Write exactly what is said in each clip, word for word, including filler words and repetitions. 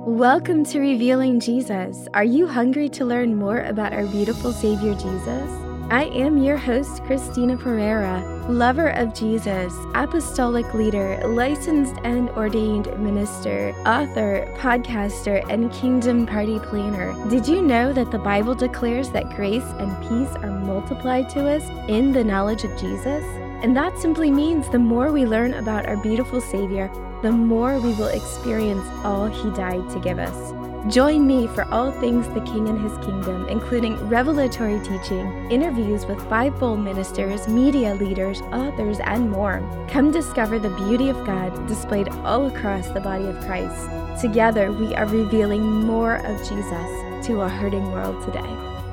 Welcome to Revealing Jesus. Are you hungry to learn more about our beautiful Savior Jesus? I am your host, Christina Pereira, lover of Jesus, apostolic leader, licensed and ordained minister, author, podcaster, and kingdom party planner. Did you know that the Bible declares that grace and peace are multiplied to us in the knowledge of Jesus? And that simply means the more we learn about our beautiful Savior, the more we will experience all He died to give us. Join me for all things the King and His kingdom, including revelatory teaching, interviews with fivefold ministers, media leaders, authors, and more. Come discover the beauty of God displayed all across the body of Christ. Together, we are revealing more of Jesus to a hurting world today.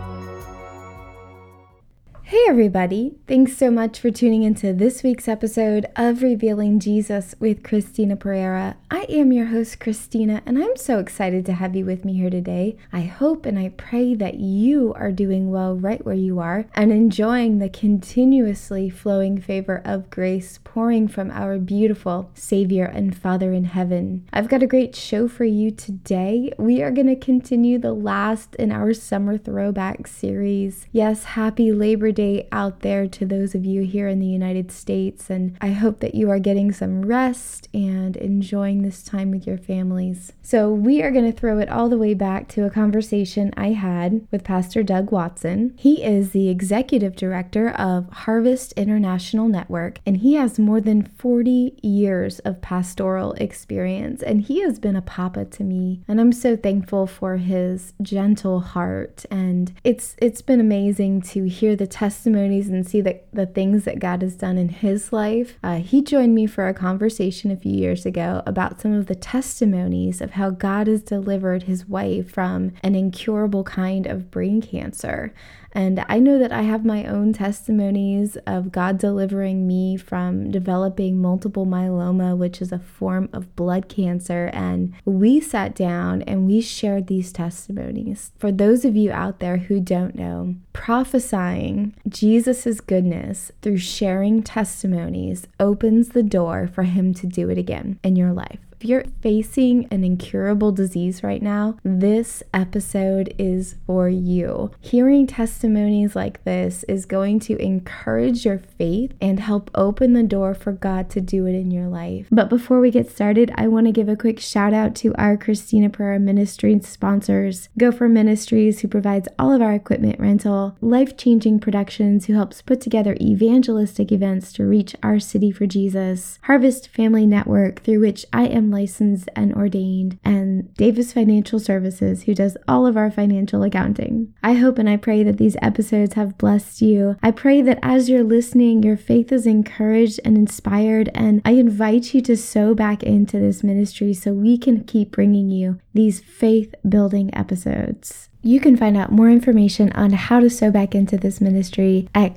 Hey everybody, thanks so much for tuning into this week's episode of Revealing Jesus with Christina Pereira. I am your host, Christina, and I'm so excited to have you with me here today. I hope and I pray that you are doing well right where you are and enjoying the continuously flowing favor of grace pouring from our beautiful Savior and Father in heaven. I've got a great show for you today. We are going to continue the last in our summer throwback series. Yes, happy Labor Day out there to those of you here in the United States, and I hope that you are getting some rest and enjoying this time with your families. So we are going to throw it all the way back to a conversation I had with Pastor Doug Watson. He is the executive director of Harvest International Network, and he has more than forty years of pastoral experience, and he has been a papa to me, and I'm so thankful for his gentle heart. And it's it's been amazing to hear the testimony testimonies and see the, the things that God has done in his life. Uh, he joined me for a conversation a few years ago about some of the testimonies of how God has delivered his wife from an incurable kind of brain cancer. And I know that I have my own testimonies of God delivering me from developing multiple myeloma, which is a form of blood cancer. And we sat down and we shared these testimonies. For those of you out there who don't know, prophesying Jesus' goodness through sharing testimonies opens the door for him to do it again in your life. If you're facing an incurable disease right now, this episode is for you. Hearing testimonies like this is going to encourage your faith and help open the door for God to do it in your life. But before we get started, I want to give a quick shout out to our Christina Pereira Ministry sponsors, Gopher Ministries, who provides all of our equipment rental, Life Changing Productions, who helps put together evangelistic events to reach our city for Jesus, Harvest Family Network, through which I am licensed and ordained, and Davis Financial Services, who does all of our financial accounting. I hope and I pray that these episodes have blessed you. I pray that as you're listening, your faith is encouraged and inspired, and I invite you to sow back into this ministry so we can keep bringing you these faith-building episodes. You can find out more information on how to sow back into this ministry at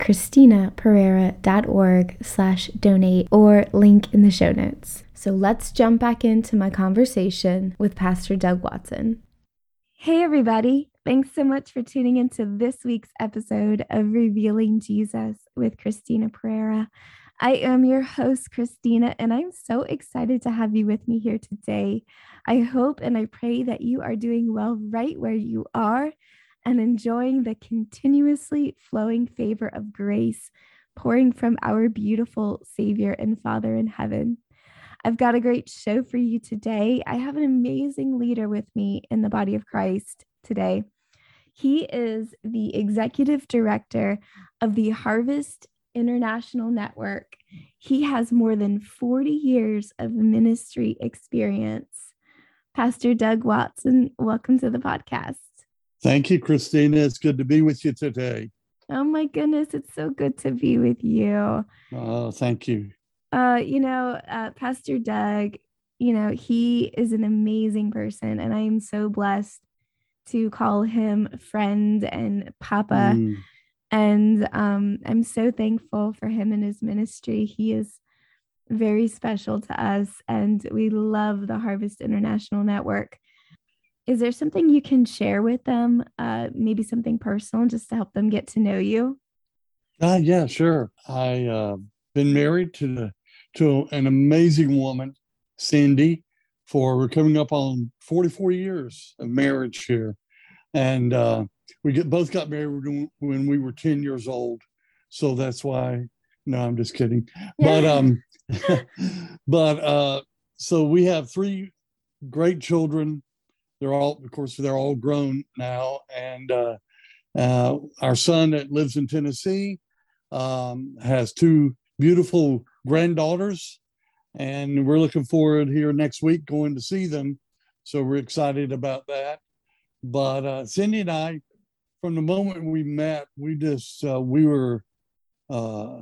christinapereira.org slash donate or link in the show notes. So let's jump back into my conversation with Pastor Doug Watson. Hey everybody, thanks so much for tuning into this week's episode of Revealing Jesus with Christina Pereira. I am your host, Christina, and I'm so excited to have you with me here today. I hope and I pray that you are doing well right where you are and enjoying the continuously flowing favor of grace pouring from our beautiful Savior and Father in heaven. I've got a great show for you today. I have an amazing leader with me in the body of Christ today. He is the executive director of the Harvest International Network. He has more than forty years of ministry experience. Pastor Doug Watson, welcome to the podcast. Thank you, Christina. It's good to be with you today. Oh my goodness, it's so good to be with you. Oh, thank you. Uh, you know, uh, Pastor Doug, you know, he is an amazing person, and I am so blessed to call him friend and papa. Mm. And um, I'm so thankful for him and his ministry. He is very special to us, and we love the Harvest International Network. Is there something you can share with them, uh, maybe something personal, just to help them get to know you? Uh, yeah, sure. I uh, been married to the, to an amazing woman, Cindy, for we're coming up on forty-four years of marriage here, and uh, we get both got married when we were ten years old, so that's why. No, I'm just kidding. Yeah. But um, but uh, so we have three great children. They're all, of course, they're all grown now, and uh, uh, our son that lives in Tennessee um, has two beautiful granddaughters, and we're looking forward here next week going to see them. So we're excited about that. But uh, Cindy and I, from the moment we met, we just uh, we were uh,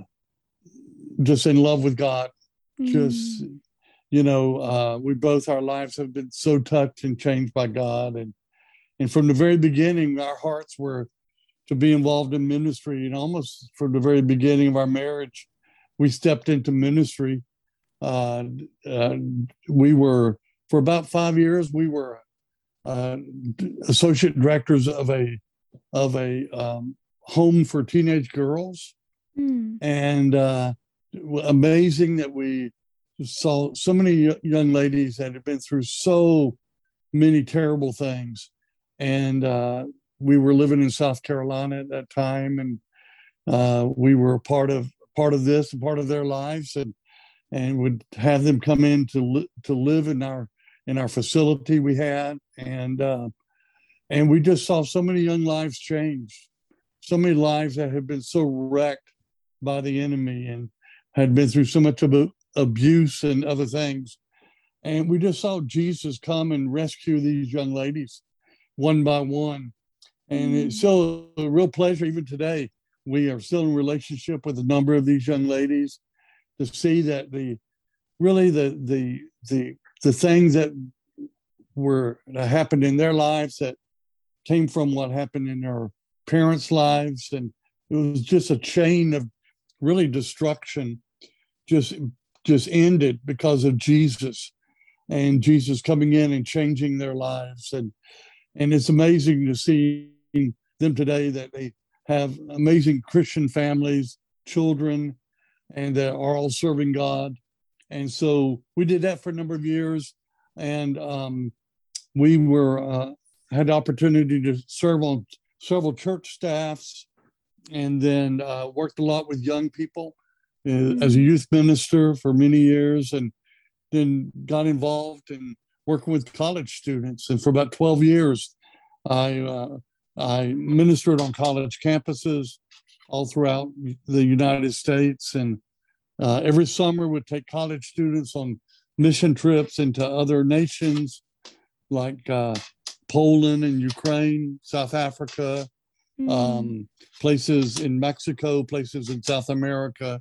just in love with God. Mm. Just you know, uh, we both our lives have been so touched and changed by God, and and from the very beginning, our hearts were to be involved in ministry, and almost from the very beginning of our marriage, we stepped into ministry. Uh, uh, we were for about five years. We were uh, associate directors of a of a um, home for teenage girls, mm. and uh, amazing that we saw so many young ladies that had been through so many terrible things, and uh, we were living in South Carolina at that time, and uh, we were part of part of this and part of their lives, and and would have them come in to li- to live in our in our facility we had, and uh, and we just saw so many young lives change, so many lives that had been so wrecked by the enemy and had been through so much ab- abuse and other things, and we just saw Jesus come and rescue these young ladies one by one. And it's still a real pleasure, even today. We are still in relationship with a number of these young ladies to see that the really the the the the things that were that happened in their lives that came from what happened in their parents' lives, and it was just a chain of really destruction, just just ended because of Jesus and Jesus coming in and changing their lives, and and it's amazing to see them today that they have amazing Christian families, children, and that are all serving God. And so we did that for a number of years, and um, we were uh, had the opportunity to serve on several church staffs, and then uh, worked a lot with young people uh, mm-hmm. as a youth minister for many years, and then got involved in working with college students. And for about twelve years, I uh, I ministered on college campuses all throughout the United States, and uh, every summer would take college students on mission trips into other nations like uh, Poland and Ukraine, South Africa, mm. um, places in Mexico, places in South America,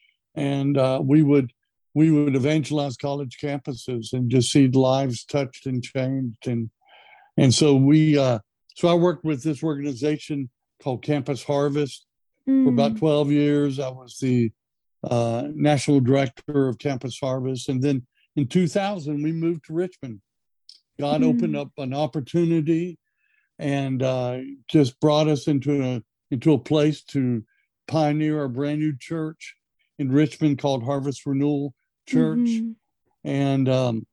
and uh, we would we would evangelize college campuses and just see lives touched and changed, and and so we. Uh, So I worked with this organization called Campus Harvest mm. for about twelve years. I was the uh, national director of Campus Harvest. And then in two thousand, we moved to Richmond. God mm. opened up an opportunity and uh, just brought us into a, into a place to pioneer a brand new church in Richmond called Harvest Renewal Church. Mm-hmm. And, um,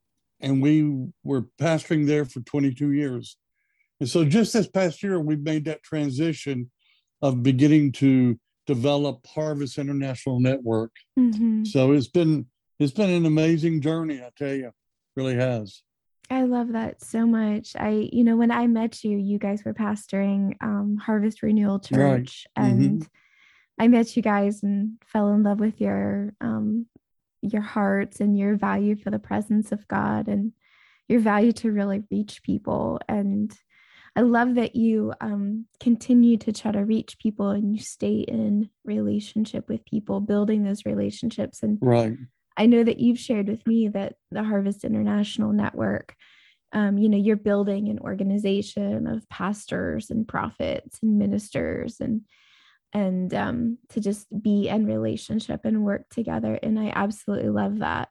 and we were pastoring there for twenty-two years. And so just this past year, we've made that transition of beginning to develop Harvest International Network. Mm-hmm. So it's been it's been an amazing journey, I tell you, really has. I love that so much. I, you know, when I met you, you guys were pastoring um, Harvest Renewal Church, right. and mm-hmm. I met you guys and fell in love with your um, your hearts and your value for the presence of God and your value to really reach people. And I love that you um, continue to try to reach people and you stay in relationship with people, building those relationships. And right. I know that you've shared with me that the Harvest International Network, um, you know, you're building an organization of pastors and prophets and ministers and and um, to just be in relationship and work together. And I absolutely love that.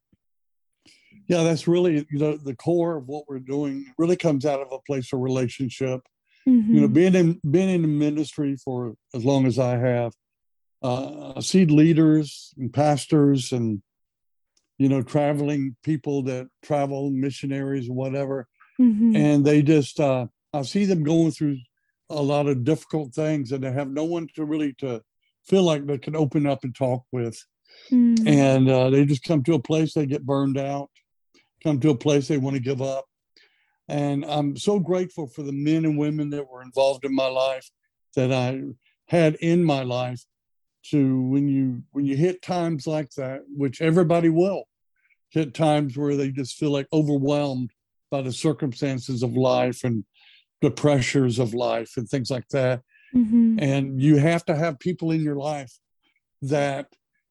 Yeah, that's really, you know, the core of what we're doing really comes out of a place of relationship. Mm-hmm. You know, being in being in the ministry for as long as I have, uh, I see leaders and pastors and you know, traveling people that travel, missionaries, whatever. Mm-hmm. And they just, uh, I see them going through a lot of difficult things, and they have no one to really to feel like they can open up and talk with. Mm-hmm. And uh, they just come to a place, they get burned out, come to a place they want to give up. And I'm so grateful for the men and women that were involved in my life, that I had in my life, to when you when you hit times like that, which everybody will hit times where they just feel like overwhelmed by the circumstances of life and the pressures of life and things like that. Mm-hmm. And you have to have people in your life that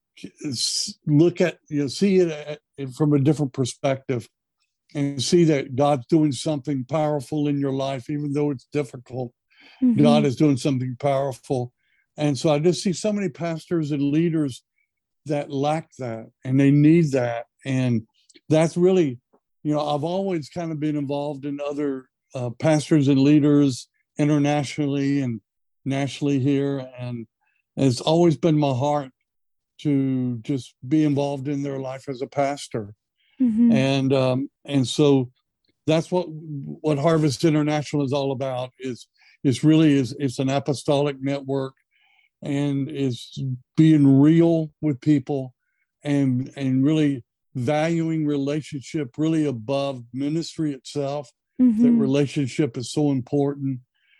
look at, you know, see it from a different perspective, and see that God's doing something powerful in your life, even though it's difficult. Mm-hmm. God is doing something powerful. And so I just see so many pastors and leaders that lack that, and they need that. And that's really, you know, I've always kind of been involved in other uh, pastors and leaders internationally and nationally here. And it's always been my heart to just be involved in their life as a pastor. Mm-hmm. And um, and so that's what what Harvest International is all about. Is is really is it's an apostolic network, and is being real with people, and and really valuing relationship really above ministry itself. Mm-hmm. That relationship is so important.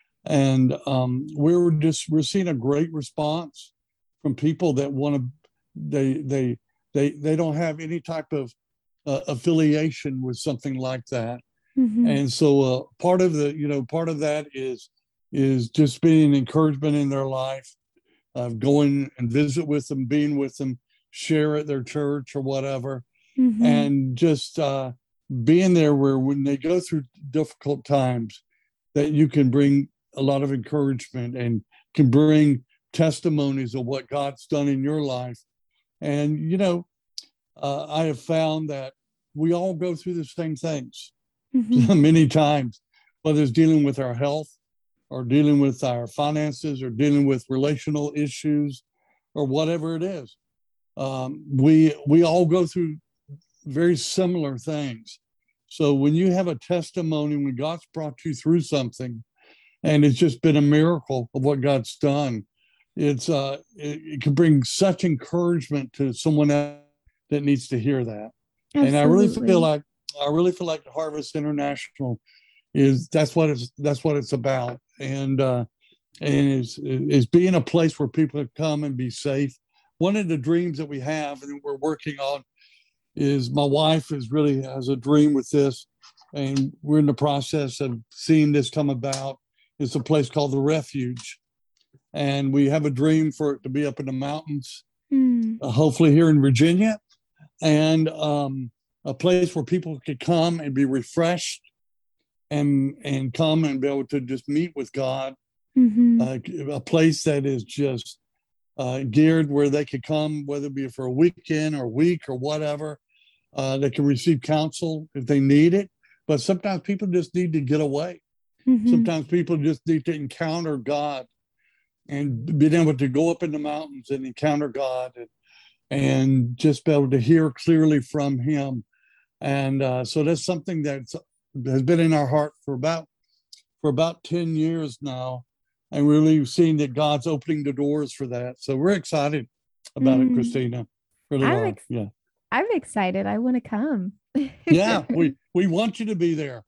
And um, we're just we're seeing a great response from people that want to, they they they they don't have any type of uh, affiliation with something like that. Mm-hmm. And so uh, part of the you know part of that is is just being encouragement in their life, of uh, going and visit with them, being with them, share at their church or whatever. Mm-hmm. And just uh, being there where when they go through difficult times, that you can bring a lot of encouragement and can bring testimonies of what God's done in your life. And, you know, uh, I have found that we all go through the same things. Mm-hmm. Many times, whether it's dealing with our health, or dealing with our finances, or dealing with relational issues, or whatever it is. Um, we we all go through very similar things. So when you have a testimony, when God's brought you through something, and it's just been a miracle of what God's done, it's uh, it, it can bring such encouragement to someone else that needs to hear that. Absolutely. And I really feel like I really feel like Harvest International is that's what it's that's what it's about. And uh, and is is being a place where people can come and be safe. One of the dreams that we have and we're working on is, my wife is really has a dream with this, and we're in the process of seeing this come about. It's a place called the Refuge, and we have a dream for it to be up in the mountains, mm. uh, hopefully here in Virginia, and um, a place where people could come and be refreshed, and and come and be able to just meet with God. Mm-hmm. Uh, a place that is just uh, geared where they could come, whether it be for a weekend or a week or whatever. Uh, they can receive counsel if they need it. But sometimes people just need to get away. Mm-hmm. Sometimes people just need to encounter God, and being able to go up in the mountains and encounter God, and, and just be able to hear clearly from Him. And uh, so that's something that has been in our heart for about for about ten years now. And really seeing that God's opening the doors for that. So we're excited about mm. it, Christina. Really I'm are. Ex- yeah. I'm excited. I want to come. yeah, we, we want you to be there.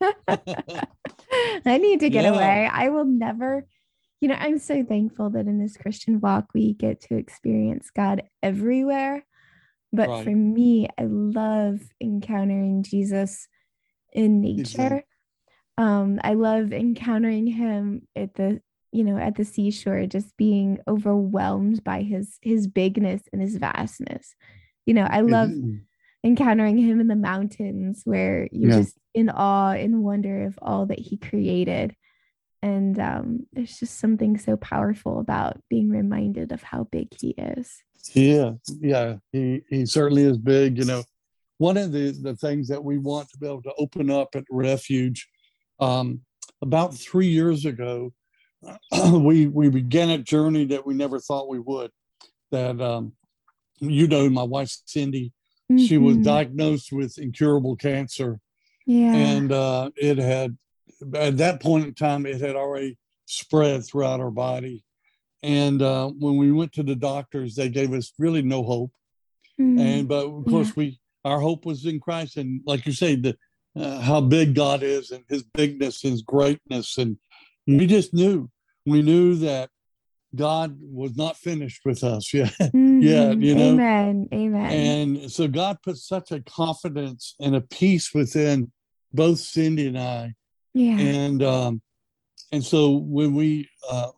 I need to get yeah. away. I will never, you know, I'm so thankful that in this Christian walk, we get to experience God everywhere. But right. for me, I love encountering Jesus in nature. Exactly. Um, I love encountering Him at the you know, at the seashore, just being overwhelmed by his, his bigness and his vastness. You know, I love mm-hmm. encountering Him in the mountains, where you're yeah. just in awe and wonder of all that He created. And um, there's just something so powerful about being reminded of how big He is. Yeah. Yeah. He, he certainly is big. You know, one of the, the things that we want to be able to open up at Refuge, um, about three years ago, we we began a journey that we never thought we would. That um, you know, my wife Cindy She was Mm-hmm. diagnosed with incurable cancer, Yeah. and uh, it had, at that point in time, it had already spread throughout her body. And uh, when we went to the doctors, they gave us really no hope. Mm. And but of Yeah. course, we our hope was in Christ, and like you say, the uh, how big God is, and His bigness, His greatness, and we just knew, we knew that God was not finished with us yet. Yeah, Mm-hmm. you know, Amen. Amen. and so God put such a confidence and a peace within both Cindy and I, Yeah. and um, and so when we uh,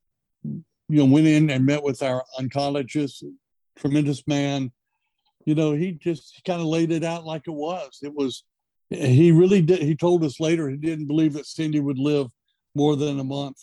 you know went in and met with our oncologist, tremendous man, you know, he just kind of laid it out like it was. It was, he really did. He told us later he didn't believe that Cindy would live more than a month.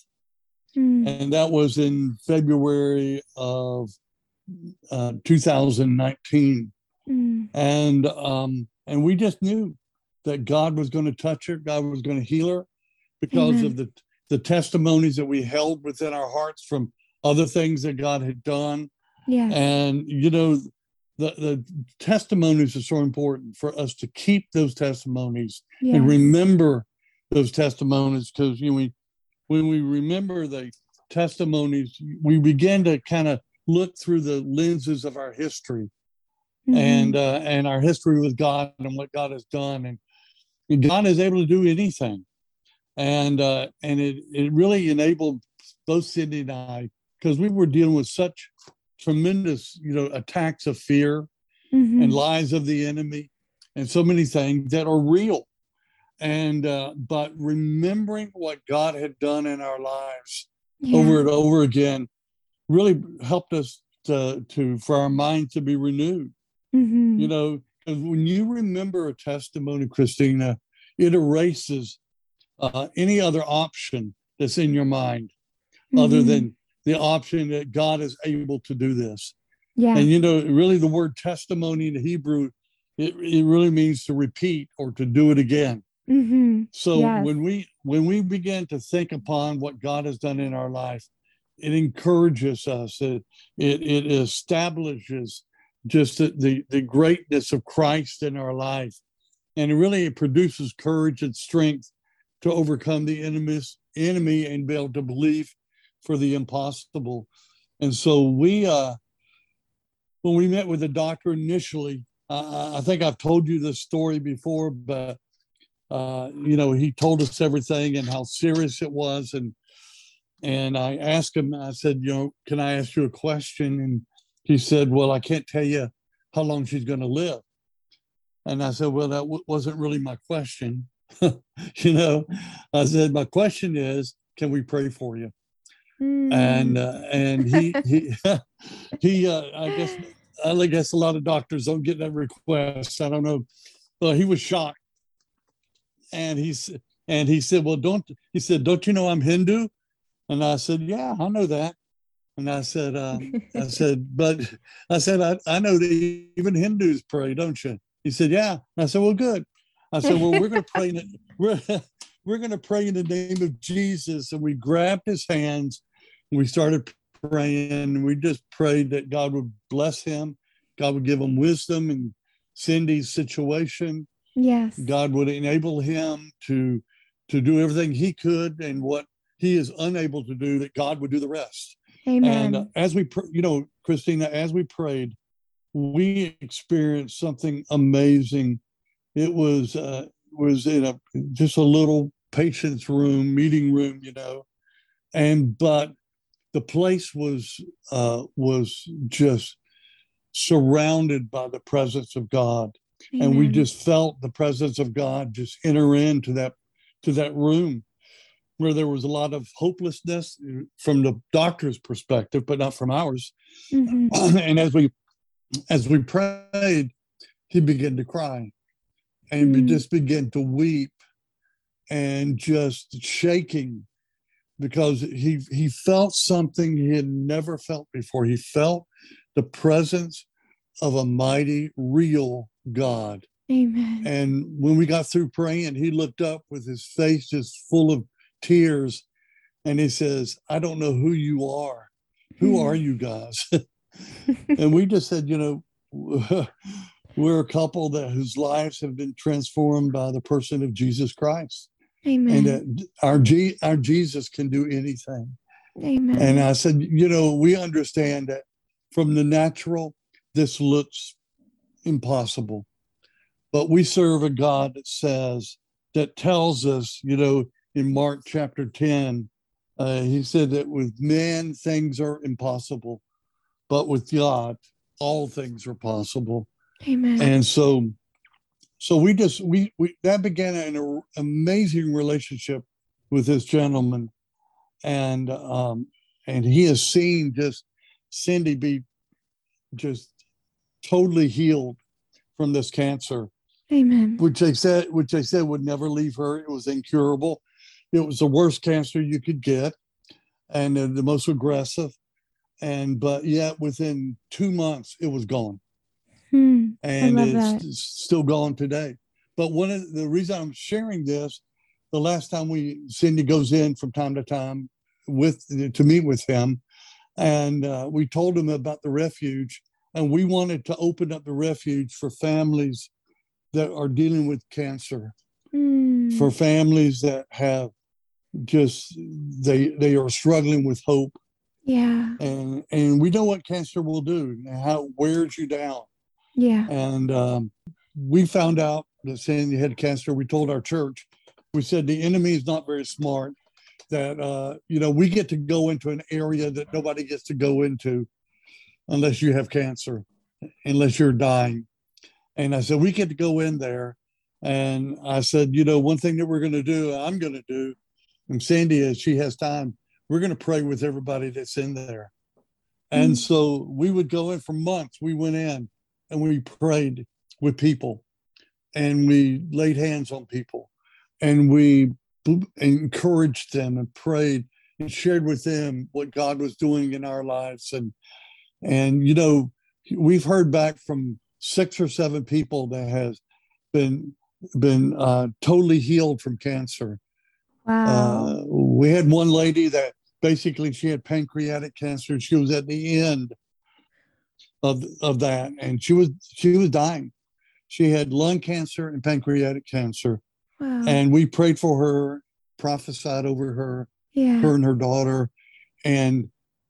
Mm. And that was in February of uh, two thousand nineteen. Mm. And, um, and we just knew that God was going to touch her. God was going to heal her because of Amen. the, the testimonies that we held within our hearts from other things that God had done. Yes. And, you know, the, the testimonies are so important for us to keep those testimonies and Yes. remember those testimonies, because you know, we, when we remember the testimonies, we begin to kind of look through the lenses of our history, Mm-hmm. and uh, and our history with God and what God has done, and, and God is able to do anything, and uh, and it it really enabled both Cindy and I, because we were dealing with such tremendous, you know, attacks of fear and Mm-hmm. lies of the enemy, and so many things that are real. And uh, but remembering what God had done in our lives Yeah. over and over again really helped us to, to for our mind to be renewed. You Mm-hmm. know, because when you remember a testimony, Christina, it erases uh, any other option that's in your mind other Mm-hmm. than the option that God is able to do this. And Yeah. you know, really, the word testimony in Hebrew, it, it really means to repeat or to do it again. Mm-hmm. So Yes. when we when we begin to think upon what God has done in our life, it encourages us. It it, it establishes just the, the the greatness of Christ in our life, and it really it produces courage and strength to overcome the enemies enemy and be able to believe for the impossible. And so we uh when we met with the doctor initially, uh, I think I've told you this story before, but uh, you know, he told us everything and how serious it was. And and I asked him, I said, you know, can I ask you a question? And he said, well, I can't tell you how long she's going to live. And I said, well, that w- wasn't really my question. You know, I said, my question is, can we pray for you? And Mm. uh, and he he he uh, I guess I guess a lot of doctors don't get that request. I don't know. Well, he was shocked, and he's and he said, "Well, don't," he said, "don't you know I'm Hindu?" And I said, "Yeah, I know that." And I said, um, "I said, but I said I, I know that even Hindus pray, don't you?" He said, "Yeah." And I said, "Well, good." I said, "Well, we're going to pray. In, we're we're going to pray in the name of Jesus." And we grabbed his hands, and we started praying. And we just prayed that God would bless him, God would give him wisdom in Cindy's situation, Yes. God would enable him to to do everything he could, and what he is unable to do, that God would do the rest. And uh, Amen. as we, you know, Christina, as we prayed, we experienced something amazing. It was uh, was in a just a little patient's room, meeting room, you know, and but the place was uh, was just surrounded by the presence of God, and we Amen. just felt the presence of God just enter into that to that room where there was a lot of hopelessness from the doctor's perspective, but not from ours. Mm-hmm. And as we as we prayed, he began to cry, and we Mm. just began to weep and just shaking, because he he felt something he had never felt before. He felt the presence of a mighty, real God. Amen. And when we got through praying, he looked up with his face just full of tears, and he says, "I don't know who you are. Who are Mm. you guys?" And we just said, you know, we're a couple that whose lives have been transformed by the person of Jesus Christ. Amen. And that our G, our Jesus can do anything. Amen. And I said, you know, we understand that from the natural, this looks impossible. But we serve a God that says, that tells us, you know, in Mark chapter ten, uh, he said that with man, things are impossible, but with God, all things are possible. Amen. And so, so we just, we, we that began an amazing relationship with this gentleman. And, um, and he has seen just Cindy be just totally healed from this cancer. Amen. Which they said, which they said would never leave her. It was incurable. It was the worst cancer you could get, and uh, the most aggressive. And but yet, within two months, it was gone, Hmm. and I love it's, that. it's still gone today. But one of the reason I'm sharing this, the last time we Cindy goes in from time to time with to meet with him, and uh, we told him about the refuge, and we wanted to open up the refuge for families that are dealing with cancer, Mm. for families that have just they they are struggling with hope. Yeah. And and we know what cancer will do, how it wears you down. Yeah. And um, we found out that Sandy had cancer. We told our church, we said the enemy is not very smart, that uh, you know, we get to go into an area that nobody gets to go into unless you have cancer, unless you're dying. And I said, we get to go in there. And I said, you know, one thing that we're going to do, I'm going to do, and Sandy, as she has time, we're going to pray with everybody that's in there. And Mm. so we would go in for months. We went in and we prayed with people, and we laid hands on people, and we encouraged them and prayed and shared with them what God was doing in our lives. And, and, you know, we've heard back from six or seven people that has been been uh, totally healed from cancer. Wow. Uh, we had one lady that basically she had pancreatic cancer. She was at the end of of that, and she was she was dying. She had lung cancer and pancreatic cancer, Wow. and we prayed for her, prophesied over her, Yeah. her and her daughter, and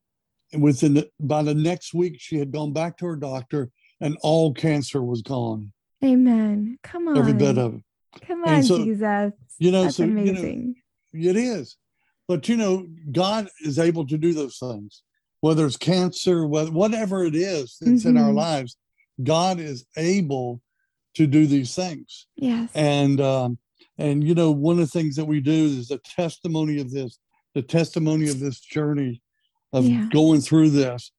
within the, by the next week she had gone back to her doctor, and all cancer was gone. Amen. Come on. Every bit of it. Come And on, so, Jesus. you know, That's so, amazing. you know, it is. But, you know, God is able to do those things, whether it's cancer, whether, whatever it is that's Mm-hmm. in our lives, God is able to do these things. Yes. And, um, and, you know, one of the things that we do is the testimony of this, the testimony of this journey of Yeah. going through this.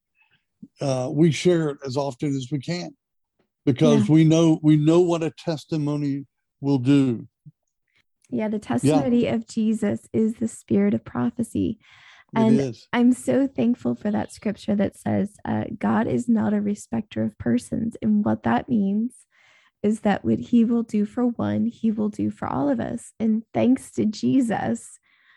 Uh, we share it as often as we can, because Yeah. we know we know what a testimony will do. Yeah, the testimony yeah. of Jesus is the spirit of prophecy. And it is. I'm so thankful for that scripture that says uh, God is not a respecter of persons. And what that means is that what he will do for one, he will do for all of us. And thanks to Jesus,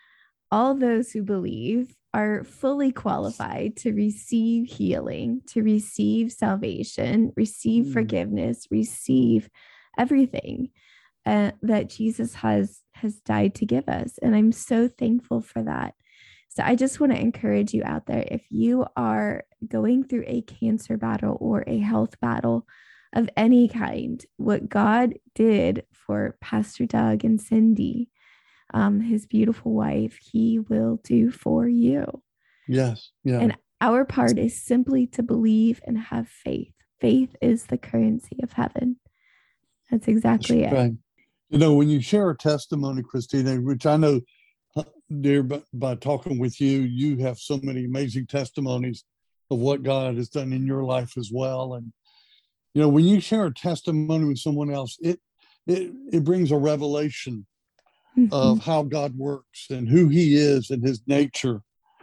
all those who believe are fully qualified to receive healing, to receive salvation, receive mm. forgiveness, receive everything uh, that Jesus has has died to give us. And I'm so thankful for that. So I just want to encourage you out there, if you are going through a cancer battle or a health battle of any kind, what God did for Pastor Doug and Cindy, um, his beautiful wife, he will do for you. Yes. Yeah. And our part is simply to believe and have faith. Faith is the currency of heaven. That's exactly That's it. right. You know, when you share a testimony, Christina, which I know, dear, by, by talking with you, you have so many amazing testimonies of what God has done in your life as well. And, you know, when you share a testimony with someone else, it it, it brings a revelation mm-hmm. of how God works and who he is and his nature.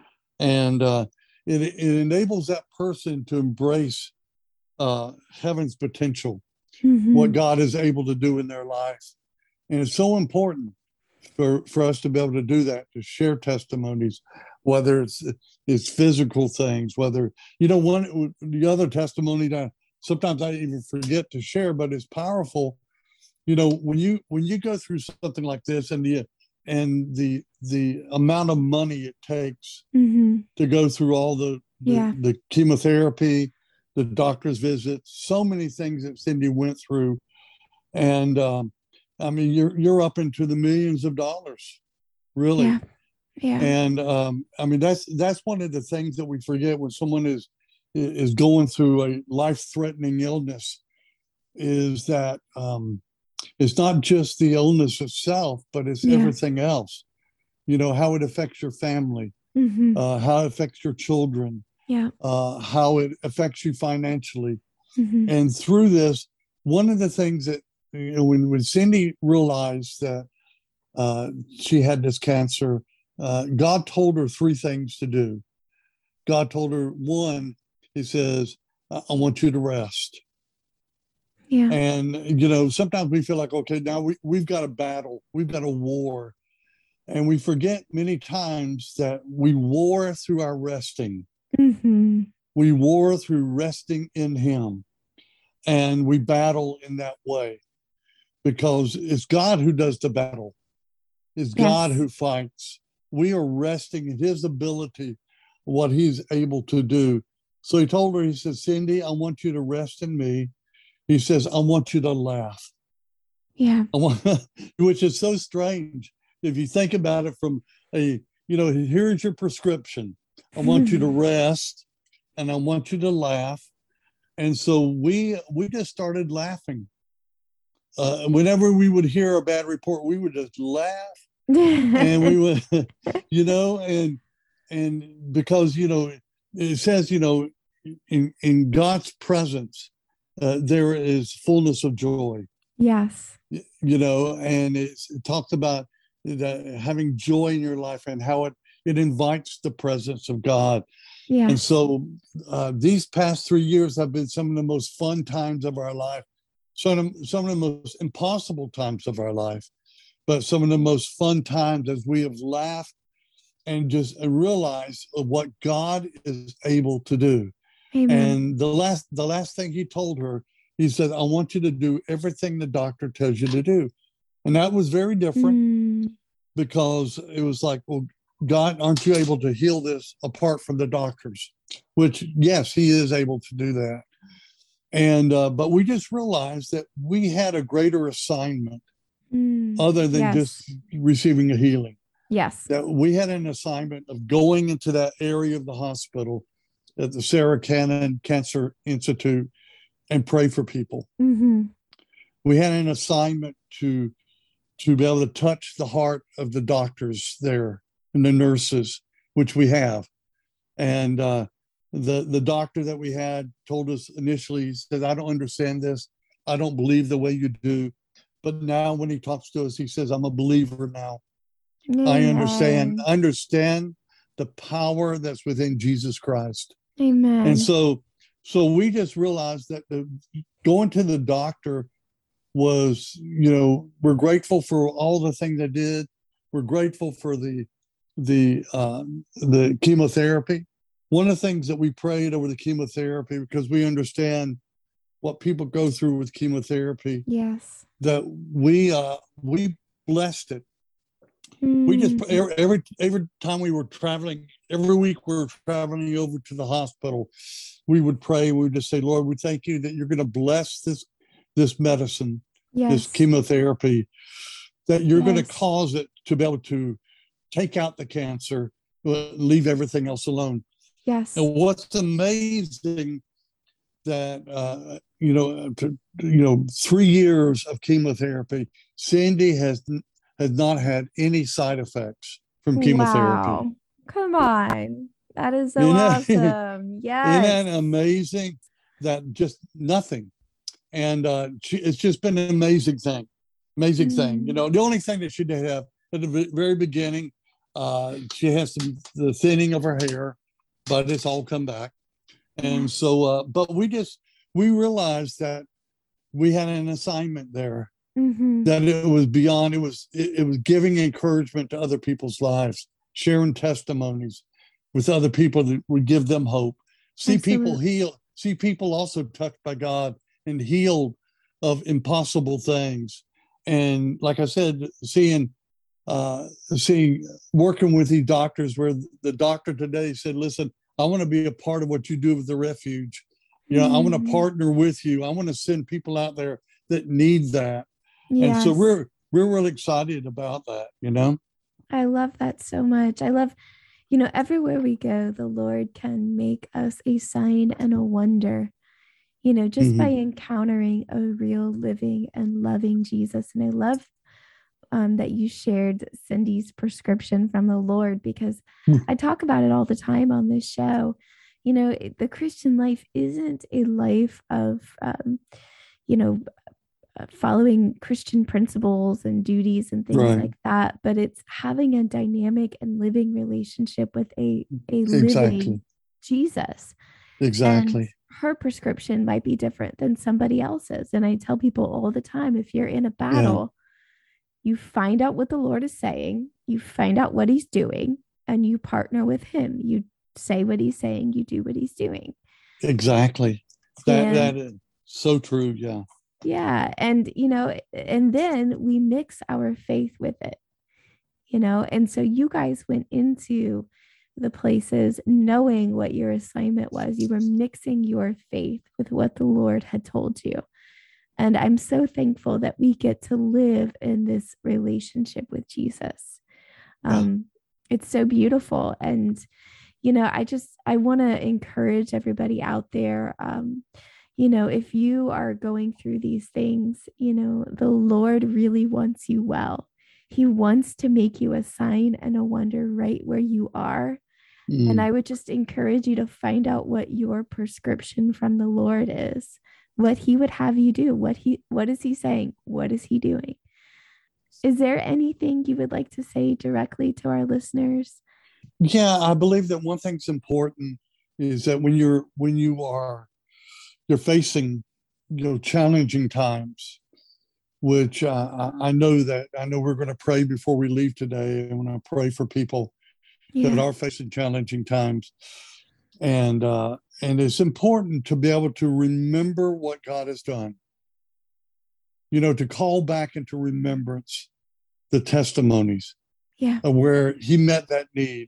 And uh, it, it enables that person to embrace uh, heaven's potential, mm-hmm. what God is able to do in their life. And it's so important for, for us to be able to do that, to share testimonies, whether it's it's physical things, whether, you know, one, the other testimony that sometimes I even forget to share, but it's powerful. You know, when you when you go through something like this, and the and the the amount of money it takes Mm-hmm. to go through all the the, Yeah. the chemotherapy, the doctor's visits, so many things that Cindy went through, and um, I mean, you're you're up into the millions of dollars, really. Yeah. Yeah. And um, I mean, that's that's one of the things that we forget when someone is is going through a life-threatening illness, is that um, it's not just the illness itself, but it's Yeah. everything else. You know, how it affects your family, Mm-hmm. uh, how it affects your children, Yeah. uh, how it affects you financially. Mm-hmm. And through this, one of the things that, you know, when, when Cindy realized that uh, she had this cancer, uh, God told her three things to do. God told her, one, he says, I I want you to rest. Yeah. And, you know, sometimes we feel like, okay, now we, we've got a battle, we've got a war. And we forget many times that we war through our resting. Mm-hmm. We war through resting in him. And we battle in that way because it's God who does the battle. It's God Yes. who fights. We are resting in his ability, what he's able to do. So he told her, he said, Cindy, I want you to rest in me. He says, I want you to laugh. Yeah. I want, which is so strange. If you think about it from a, you know, here's your prescription. I want you to rest and I want you to laugh. And so we we just started laughing. Uh, whenever we would hear a bad report, we would just laugh, and we would, you know, and and because you know it says, you know, in in God's presence uh, there is fullness of joy. Yes. You know, and it's, it talks about the, having joy in your life and how it it invites the presence of God. Yeah. And so uh, these past three years have been some of the most fun times of our life, some of, some of the most impossible times of our life, but some of the most fun times as we have laughed and just realized of what God is able to do. Amen. And the last the last thing he told her, he said, I want you to do everything the doctor tells you to do. And that was very different Mm. because it was like, well, God, aren't you able to heal this apart from the doctors? Which, yes, he is able to do that. And, uh, but we just realized that we had a greater assignment Mm. other than Yes. just receiving a healing. Yes. That we had an assignment of going into that area of the hospital at the Sarah Cannon Cancer Institute and pray for people. Mm-hmm. We had an assignment to to be able to touch the heart of the doctors there and the nurses, which we have. And uh, the the doctor that we had told us initially, he said, I don't understand this. I don't believe the way you do. But now when he talks to us, he says, I'm a believer now. Amen. I understand, understand the power that's within Jesus Christ. Amen. And so, so we just realized that the, going to the doctor was, you know, we're grateful for all the things I did. We're grateful for the the uh, the chemotherapy. One of the things that we prayed over the chemotherapy, because we understand what people go through with chemotherapy, Yes. that we uh, we blessed it. Mm. We just every, every every time we were traveling, every week we were traveling over to the hospital, we would pray. We would just say, Lord, we thank you that you're going to bless this this medicine, Yes. this chemotherapy, that you're Yes. going to cause it to be able to take out the cancer, leave everything else alone. Yes. And what's amazing that uh, you know, to, you know, three years of chemotherapy, Cindy has has not had any side effects from chemotherapy. Wow. Come on. That is so Isn't that, awesome. Yes. Isn't that amazing? That just nothing. And uh, she, it's just been an amazing thing. Amazing Mm. thing. You know, the only thing that she did have at the very beginning, uh, she has some the thinning of her hair, but it's all come back. And Yes. so, uh, but we just, we realized that we had an assignment there, Mm-hmm. that it was beyond, it was, it, it was giving encouragement to other people's lives, sharing testimonies with other people that would give them hope. See Absolutely. people heal, see people also touched by God and healed of impossible things. And like I said, seeing, uh, seeing, working with these doctors where the doctor today said, listen, I want to be a part of what you do with the refuge. You know, I want to Mm. partner with you. I want to send people out there that need that. And so Yes. we're, we're really excited about that, you know? I love that so much. I love, you know, everywhere we go, the Lord can make us a sign and a wonder, you know, just by Mhm. encountering a real living and loving Jesus. And I love um, that you shared Cindy's prescription from the Lord, because I talk about it all the time on this show. You know, it- the Christian life isn't a life of, um, you know, uh, following Christian principles and duties and things Right. like that, but it's having a dynamic and living relationship with a a Exactly. living Jesus. And Exactly. her prescription might be different than somebody else's. And I tell people all the time, if you're in a Yeah. battle, you find out what the Lord is saying, you find out what he's doing, and you partner with him. You say what he's saying, you do what he's doing. Exactly. That And that is so true. Yeah. yeah, and you know, and then we mix our faith with it, you know. And so you guys went into the places knowing what your assignment was. You were mixing your faith with what the Lord had told you. And I'm so thankful that we get to live in this relationship with Jesus. Yeah. Um, it's so beautiful. And, you know, I just, I want to encourage everybody out there. Um, you know, if you are going through these things, you know, the Lord really wants you well. He wants to make you a sign and a wonder right where you are. And Mm. I would just encourage you to find out what your prescription from the Lord is, what he would have you do, what he what is he saying? What is he doing? Is there anything you would like to say directly to our listeners? Yeah, I believe that one thing's important is that when you're when you are you're facing, you know, challenging times, which uh, I I know that I know we're going to pray before we leave today. I want to pray for people that Yeah. are facing challenging times, and uh, and it's important to be able to remember what God has done. You know, to call back into remembrance the testimonies Yeah. of where He met that need.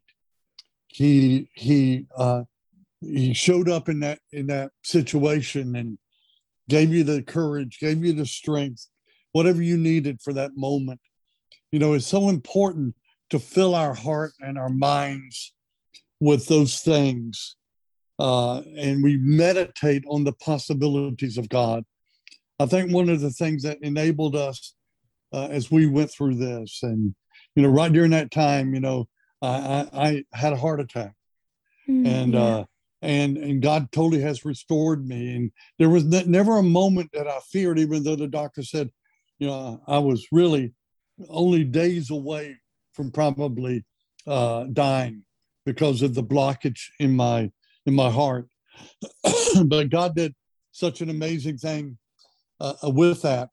He he uh, he showed up in that in that situation and gave you the courage, gave you the strength, whatever you needed for that moment. You know, it's so important to fill our heart and our minds with those things. Uh, and we meditate on the possibilities of God. I think one of the things that enabled us uh, as we went through this, and, you know, right during that time, you know, I, I, I had a heart attack, Mm, and, yeah. uh, and, and God totally has restored me. And there was ne- never a moment that I feared, even though the doctor said, you know, I was really only days away from probably uh, dying because of the blockage in my in my heart. But God did such an amazing thing uh, with that,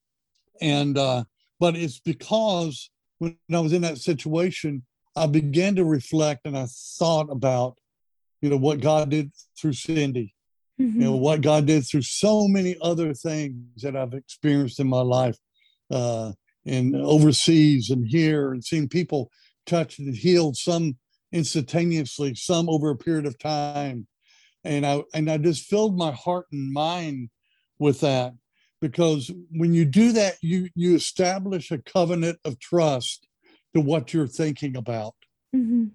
and uh, but it's because when I was in that situation, I began to reflect and I thought about, you know, what God did through Cindy, you know, Mm-hmm. what God did through so many other things that I've experienced in my life, uh, and overseas and here, and seeing people touched and healed, some instantaneously, some over a period of time. And I and I just filled my heart and mind with that, because when you do that, you you establish a covenant of trust to what you're thinking about. Mm-hmm.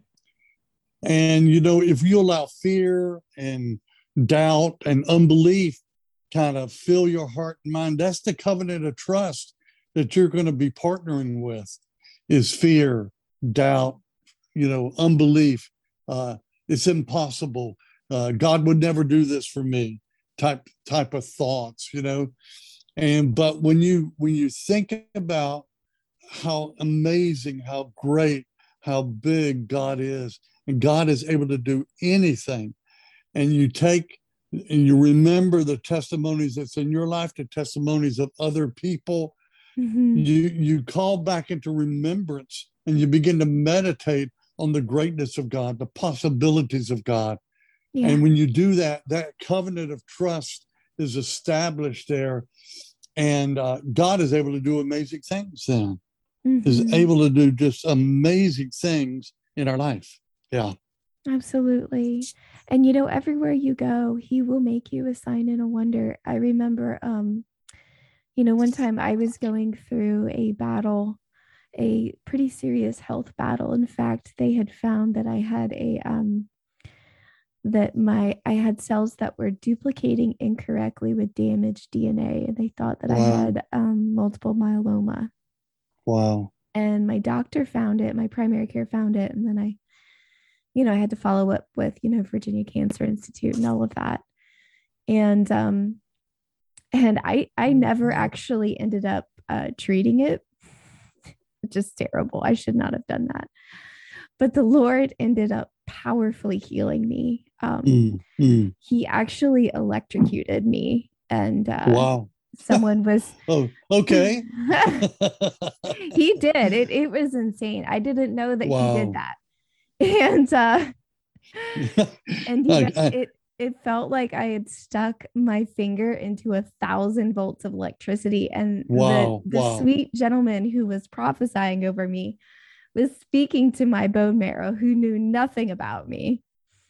And you know, if you allow fear and doubt and unbelief kind of fill your heart and mind, that's the covenant of trust that you're going to be partnering with, is fear, doubt, you know, unbelief. Uh, it's impossible. Uh, God would never do this for me. Type type of thoughts, you know. And but when you when you think about how amazing, how great, how big God is, and God is able to do anything, and you take and you remember the testimonies that's in your life, the testimonies of other people, Mm-hmm. you you call back into remembrance, and you begin to meditate on the greatness of God, the possibilities of God. Yeah. And when you do that, that covenant of trust is established there. And uh, God is able to do amazing things then, mm-hmm. is able to do just amazing things in our life. Yeah. Absolutely. And, you know, everywhere you go, he will make you a sign and a wonder. I remember, um, you know, one time I was going through a battle, a pretty serious health battle. In fact, they had found that I had a, um, that my, I had cells that were duplicating incorrectly with damaged D N A. And they thought that wow. I had um, multiple myeloma. Wow. And my doctor found it, my primary care found it. And then I, you know, I had to follow up with, you know, Virginia Cancer Institute and all of that. And, um, and I, I never actually ended up uh, treating it. Just terrible. I should not have done that. But the Lord ended up powerfully healing me. Um, mm, mm. He actually electrocuted me. And uh, wow. someone was. Oh, okay. He did. It, it was insane. I didn't know that wow. he did that. And uh, and you know, it it felt like I had stuck my finger into a thousand volts of electricity. And wow, the, the wow. sweet gentleman who was prophesying over me was speaking to my bone marrow, who knew nothing about me,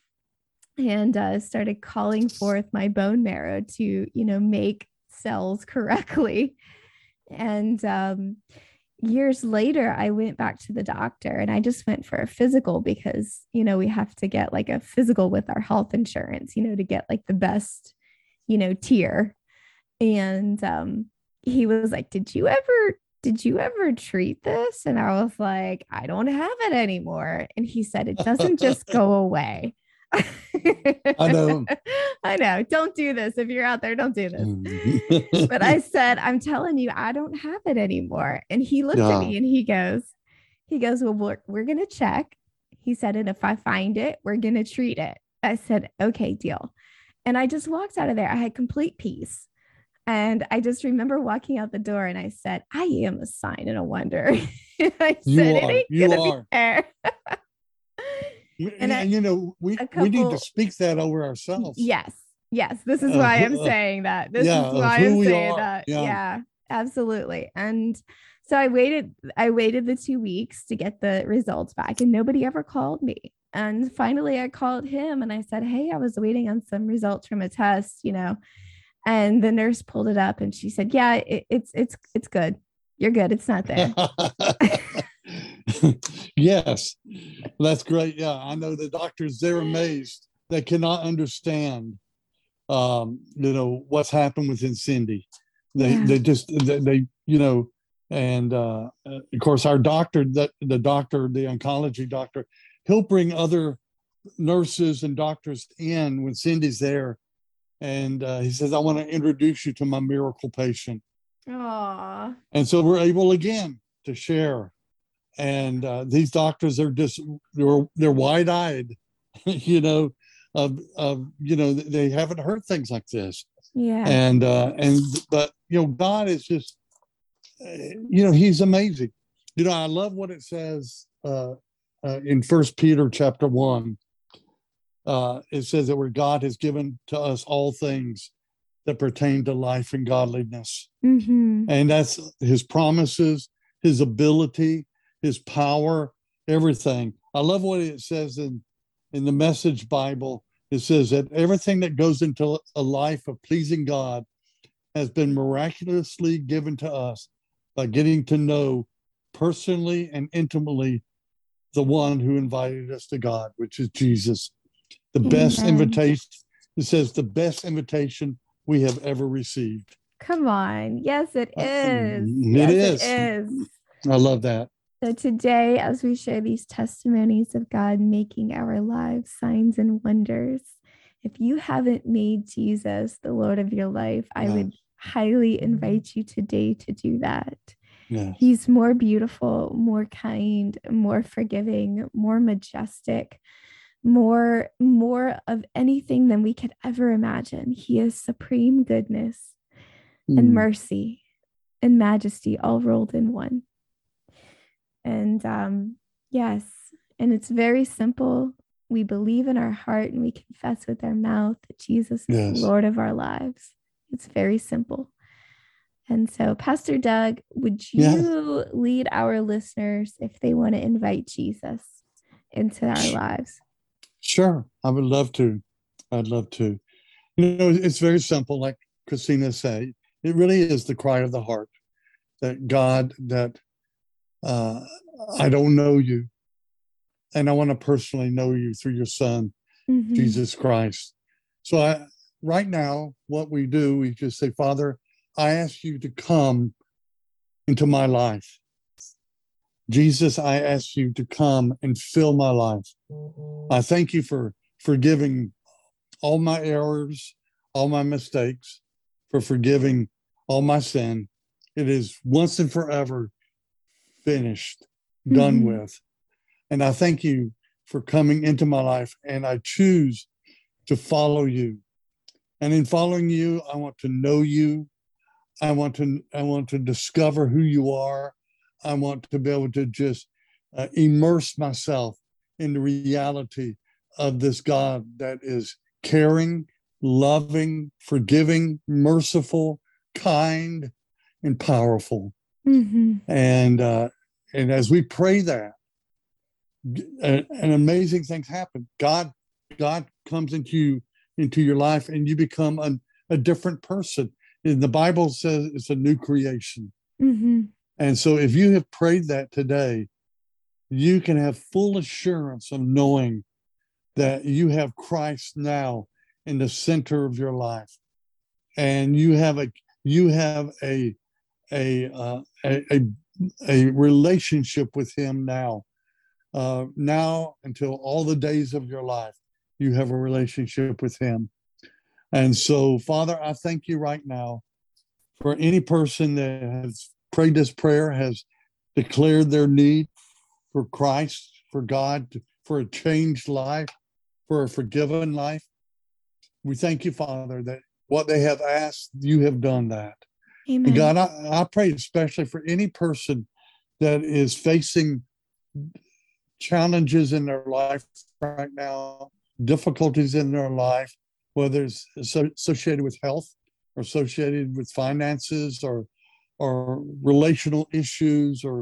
and uh, started calling forth my bone marrow to, you know, make cells correctly. And um years later, I went back to the doctor and I just went for a physical because, you know, we have to get like a physical with our health insurance, you know, to get like the best, you know, tier. And um, he was like, did you ever, did you ever treat this? And I was like, I don't have it anymore. And he said, it doesn't just go away. I know. I know. Don't do this. If you're out there, don't do this. But I said, I'm telling you, I don't have it anymore. And he looked yeah. at me and he goes, he goes, well, we're, we're going to check. He said, and if I find it, we're going to treat it. I said, okay, deal. And I just walked out of there. I had complete peace. And I just remember walking out the door and I said, I am a sign and a wonder. And I you said, are. it ain't you gonna are. Be fair. And, and I, you know, we, couple, we need to speak that over ourselves. Yes. Yes. This is why uh, I'm uh, saying that. This yeah, is why I'm saying are. that. Yeah. yeah, absolutely. And so I waited, I waited the two weeks to get the results back and nobody ever called me. And finally I called him and I said, hey, I was waiting on some results from a test, you know, and the nurse pulled it up and she said, yeah, it, it's, it's, it's good. You're good. It's not there. Yes, that's great. Yeah, I know the doctors, they're amazed. They cannot understand, um, you know, what's happened within Cindy. They, yeah. they just, they, they, you know, and uh, of course, our doctor, the, the doctor, the oncology doctor, he'll bring other nurses and doctors in when Cindy's there. And uh, he says, I want to introduce you to my miracle patient. Aww. And so we're able again to share. And uh, these doctors are just, they're, they're wide-eyed, you know, of, of, you know, they haven't heard things like this. Yeah. And, uh, and, but, you know, God is just, uh, you know, he's amazing. You know, I love what it says uh, uh, in First Peter chapter one. Uh, it says that where God has given to us all things that pertain to life and godliness. Mm-hmm. And that's his promises, his ability, his power, everything. I love what it says in, in the Message Bible. It says that everything that goes into a life of pleasing God has been miraculously given to us by getting to know personally and intimately the one who invited us to God, which is Jesus. The Amen. Best invitation, it says the best invitation we have ever received. Come on. Yes, it is. Uh, it yes, is. It is. I love that. So today, as we share these testimonies of God making our lives signs and wonders, if you haven't made Jesus the Lord of your life, I yes. would highly invite you today to do that. Yes. He's more beautiful, more kind, more forgiving, more majestic, more, more of anything than we could ever imagine. He is supreme goodness mm. and mercy and majesty all rolled in one. And um, yes, and it's very simple. we believe in our heart and we confess with our mouth that Jesus is Yes. Lord of our lives. It's very simple. And so, Pastor Doug, would Yeah. you lead our listeners if they want to invite Jesus into our lives? Sure. I would love to. I'd love to. You know, it's very simple, like Christina said. It really is the cry of the heart that God, that uh, I don't know you, and I want to personally know you through your Son, Mm-hmm. Jesus Christ. So I, right now, what we do, we just say, Father, I ask you to come into my life. Jesus, I ask you to come and fill my life. I thank you for forgiving all my errors, all my mistakes, for forgiving all my sin. It is once and forever finished, done Mm-hmm. with. And I thank you for coming into my life, and I choose to follow you. And in following you, I want to know you. I want to I want to discover who you are. I want to be able to just uh, immerse myself in the reality of this God that is caring, loving, forgiving, merciful, kind, and powerful. Mm-hmm. And uh, and as we pray that, an, an amazing things happen. God God comes into you into your life, and you become a, a different person. And the Bible says it's a new creation. Mm-hmm. And so if you have prayed that today, you can have full assurance of knowing that you have Christ now in the center of your life, and you have a you have a a uh, a, a, a relationship with Him now. Uh, now until all the days of your life, you have a relationship with Him. And so, Father, I thank you right now for any person that has prayed this prayer, has declared their need for Christ, for God, for a changed life, for a forgiven life. We thank you, Father, that what they have asked, you have done that. Amen. And God, I, I pray especially for any person that is facing challenges in their life right now, difficulties in their life, whether it's associated with health or associated with finances or or relational issues or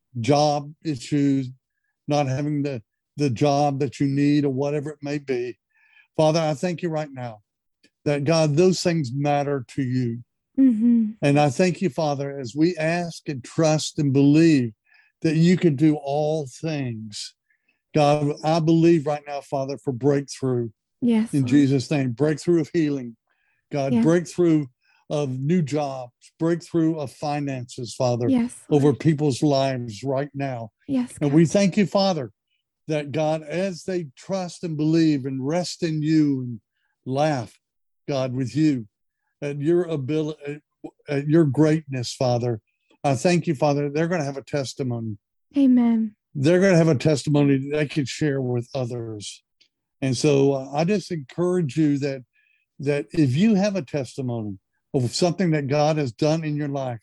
job issues, not having the, the job that you need or whatever it may be. Father, I thank you right now that, God, those things matter to you. Mm-hmm. And I thank you, Father, as we ask and trust and believe that you can do all things. God, I believe right now, Father, for breakthrough. Yes. In Lord. Jesus' name, breakthrough of healing. God, Yeah. breakthrough of new jobs, breakthrough of finances, Father, Yes, over Lord. people's lives right now. Yes, And God. we thank you, Father, that, God, as they trust and believe and rest in you and laugh, God, with you, at your ability, at your greatness, Father, I thank you, Father, they're going to have a testimony. Amen. They're going to have a testimony that they can share with others. And so uh, I just encourage you that that if you have a testimony of something that God has done in your life,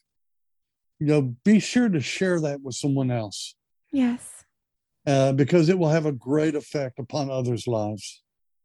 you know, be sure to share that with someone else. Yes. Uh, because it will have a great effect upon others' lives.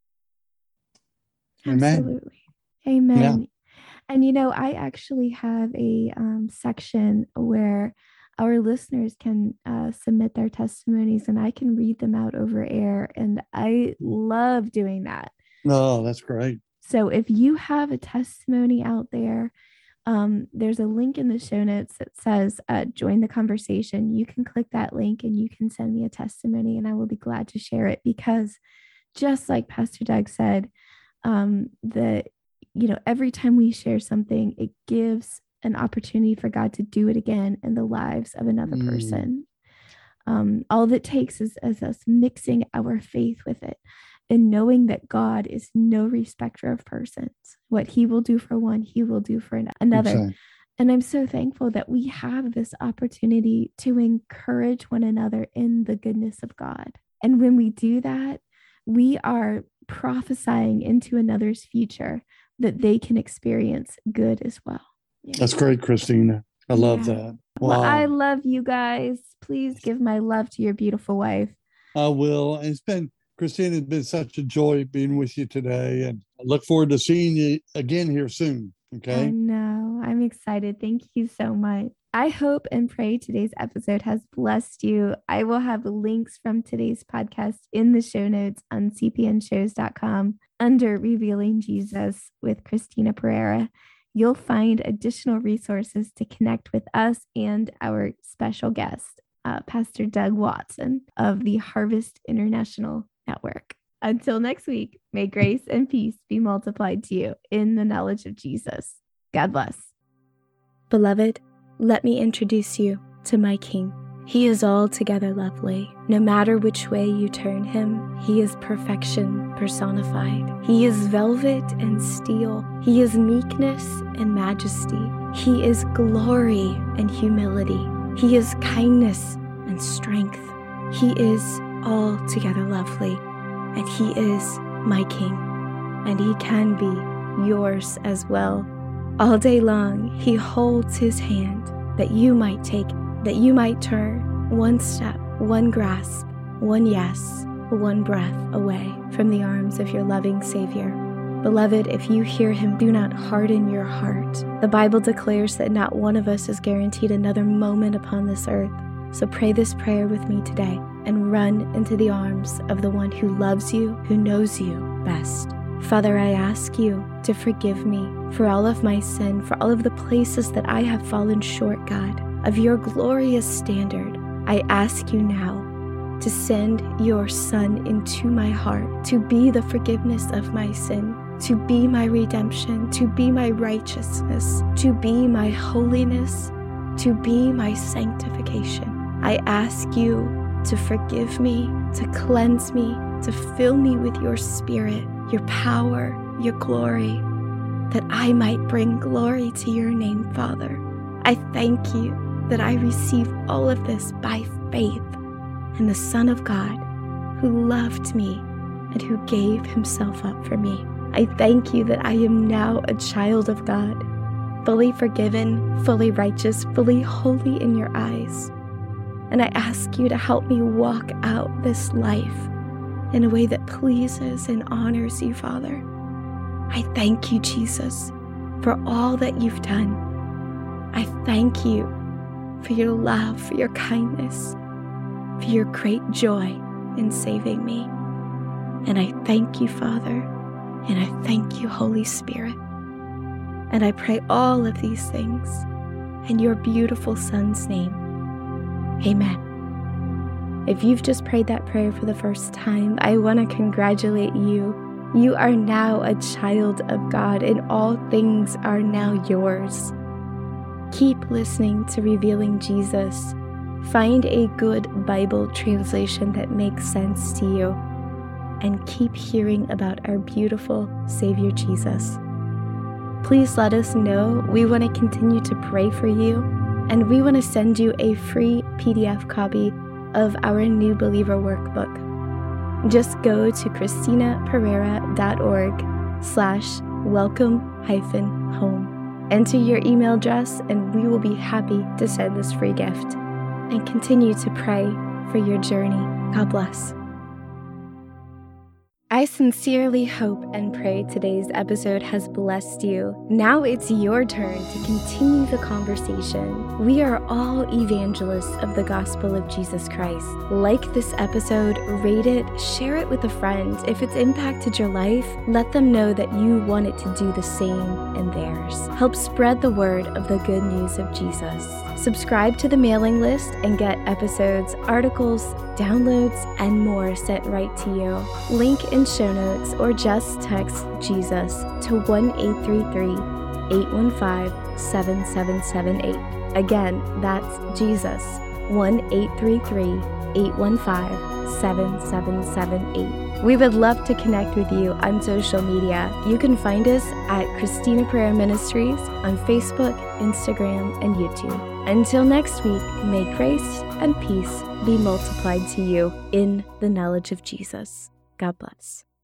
Absolutely. Amen. Yeah. And, you know, I actually have a um, section where our listeners can uh, submit their testimonies and I can read them out over air. And I love doing that. Oh, that's great. So if you have a testimony out there, um, there's a link in the show notes that says uh, join the conversation. You can click that link and you can send me a testimony and I will be glad to share it, because just like Pastor Doug said, um, the, you know, every time we share something, it gives an opportunity for God to do it again in the lives of another Mm. person. Um, all that takes is, is us mixing our faith with it and knowing that God is no respecter of persons. What he will do for one, he will do for another. Exactly. And I'm so thankful that we have this opportunity to encourage one another in the goodness of God. And when we do that, we are prophesying into another's future that they can experience good as well. Yeah. That's great, Christina. I yeah. love that. Wow. Well, I love you guys. Please give my love to your beautiful wife. I will. It's been Christine, it's been such a joy being with you today, and I look forward to seeing you again here soon. Okay. I know. I'm excited. Thank you so much. I hope and pray today's episode has blessed you. I will have links from today's podcast in the show notes on c p n shows dot com under Revealing Jesus with Christina Pereira. You'll find additional resources to connect with us and our special guest, uh, Pastor Doug Watson of the Harvest International Network. Until next week, may grace and peace be multiplied to you in the knowledge of Jesus. God bless. Beloved, let me introduce you to my King. He is altogether lovely. No matter which way you turn him, he is perfection personified. He is velvet and steel. He is meekness and majesty. He is glory and humility. He is kindness and strength. He is altogether lovely, and he is my King, and he can be yours as well. All day long, he holds his hand that you might take, that you might turn one step, one grasp, one yes, one breath away from the arms of your loving Savior. Beloved, if you hear him, do not harden your heart. The Bible declares that not one of us is guaranteed another moment upon this earth. So pray this prayer with me today and run into the arms of the one who loves you, who knows you best. Father, I ask you to forgive me for all of my sin, for all of the places that I have fallen short, God, of your glorious standard. I ask you now to send your Son into my heart to be the forgiveness of my sin, to be my redemption, to be my righteousness, to be my holiness, to be my sanctification. I ask you to forgive me, to cleanse me, to fill me with your Spirit, your power, your glory, that I might bring glory to your name, Father. I thank you that I receive all of this by faith in the Son of God who loved me and who gave himself up for me. I thank you that I am now a child of God, fully forgiven, fully righteous, fully holy in your eyes. And I ask you to help me walk out this life in a way that pleases and honors you, Father. I thank you, Jesus, for all that you've done. I thank you for your love, for your kindness, for your great joy in saving me. And I thank you, Father, and I thank you, Holy Spirit. And I pray all of these things in your beautiful Son's name. Amen. If you've just prayed that prayer for the first time, I want to congratulate you. You are now a child of God, and all things are now yours. Keep listening to Revealing Jesus. Find a good Bible translation that makes sense to you, and keep hearing about our beautiful Savior Jesus. Please let us know. We want to continue to pray for you, and we want to send you a free P D F copy of our New Believer Workbook. Just go to christinapereira.org slash welcome hyphen home. Enter your email address, and we will be happy to send this free gift. And continue to pray for your journey. God bless. I sincerely hope and pray today's episode has blessed you. Now it's your turn to continue the conversation. We are all evangelists of the gospel of Jesus Christ. Like this episode, rate it, share it with a friend. If it's impacted your life, let them know that you want it to do the same in theirs. Help spread the word of the good news of Jesus. Subscribe to the mailing list and get episodes, articles, downloads, and more sent right to you. Link in show notes, or just text Jesus to one eight three three, eight one five, seven seven seven eight. Again, that's Jesus, one eight three three, eight one five, seven seven seven eight. We would love to connect with you on social media. You can find us at Christina Pereira Ministries on Facebook, Instagram, and YouTube. Until next week, may grace and peace be multiplied to you in the knowledge of Jesus. God bless.